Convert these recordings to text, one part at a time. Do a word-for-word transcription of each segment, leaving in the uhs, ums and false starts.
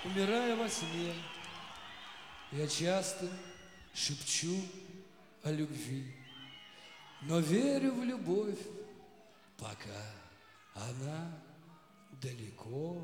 умирая во сне, я часто шепчу о любви, но верю в любовь, пока она далеко.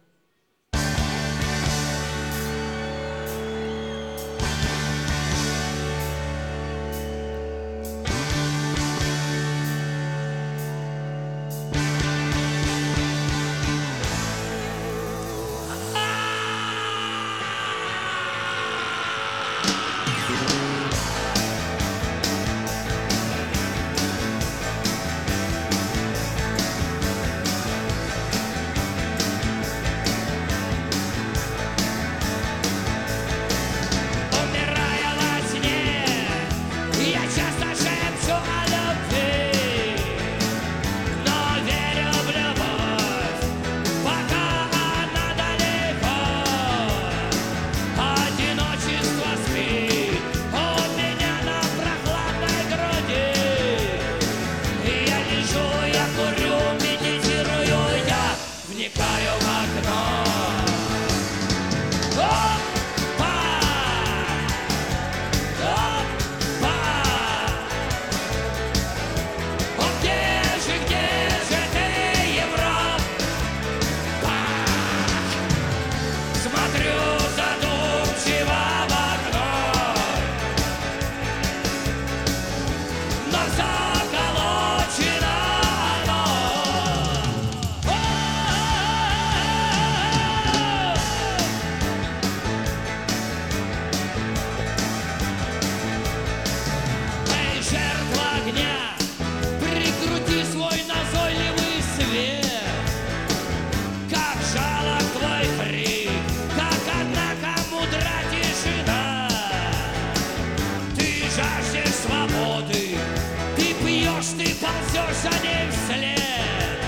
Ты ползешь за ней вслед.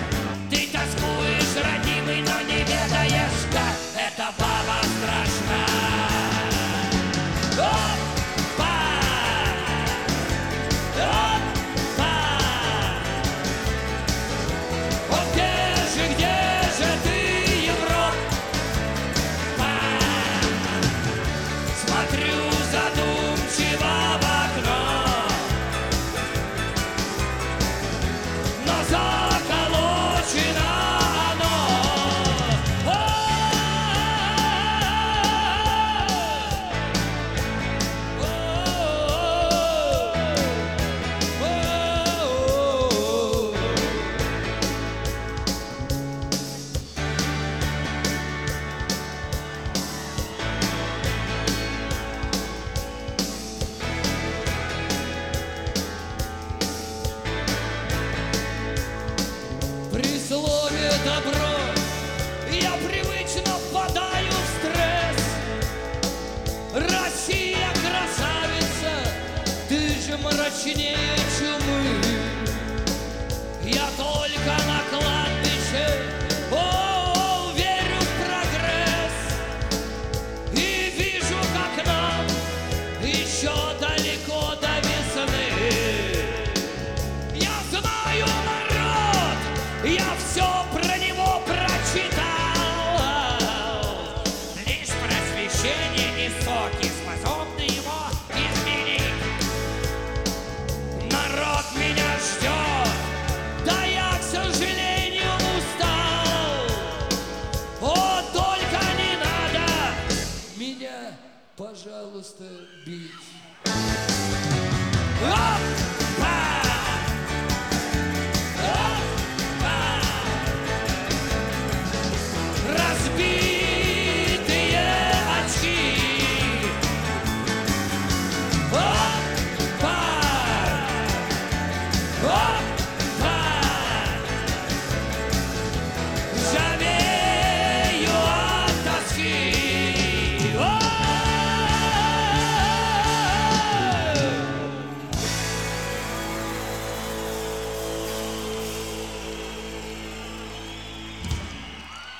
Ты тоскуешь, родимый, но не ведаешь, как эта баба страшна. Опа! Опа! О, где же, где же ты, Европа? Смотрю задумчиво в окно. Заколочено оно. При слове «добро» я привычно впадаю в стресс. Россия красавица, ты же мрачнее чумы. Я только на кладбище, о, верю в прогресс. И вижу, как нам еще далеко до весны. Я знаю народ, я все про него прочитал. Лишь просвещение и соки способны его изменить. Народ меня ждет, да я, к сожалению, устал. О, только не надо Меня, пожалуйста, бить.